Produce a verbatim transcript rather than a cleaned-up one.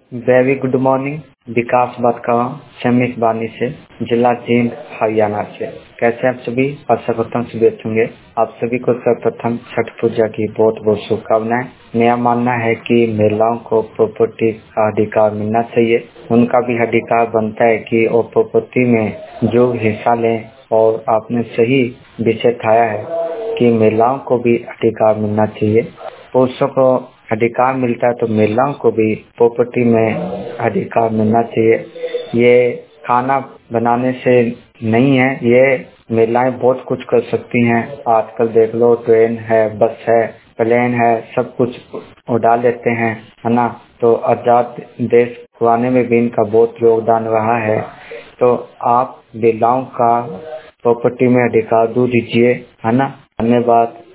Very good morning. विकास बात कर रहा हूँ शमीक बानी से, जिला जींद हरियाणा से। कैसे आप सभी? आशा करता हूँ सभी अच्छे होंगे। आप सभी को सर्वप्रथम छठ पूजा की बहुत बहुत शुभकामनाएं। मेरा मानना है कि महिलाओं को प्रॉपर्टी का अधिकार मिलना चाहिए। उनका भी अधिकार बनता है कि वो प्रॉपर्टी में जो हिस्सा लें, और आपने सही विषय उठाया है कि महिलाओं को भी अधिकार मिलना चाहिए। पुरुषों को अधिकार मिलता है तो महिलाओं को भी प्रॉपर्टी में अधिकार मिलना चाहिए। ये खाना बनाने से नहीं है, ये महिलाएं बहुत कुछ कर सकती हैं। आजकल देख लो, ट्रेन है, बस है, प्लेन है, सब कुछ उड़ा लेते हैं, है ना। तो आजाद देश खुआने में भी इनका बहुत योगदान रहा है। तो आप महिलाओं का प्रॉपर्टी में अधिकार दो दीजिए, है ना। धन्यवाद।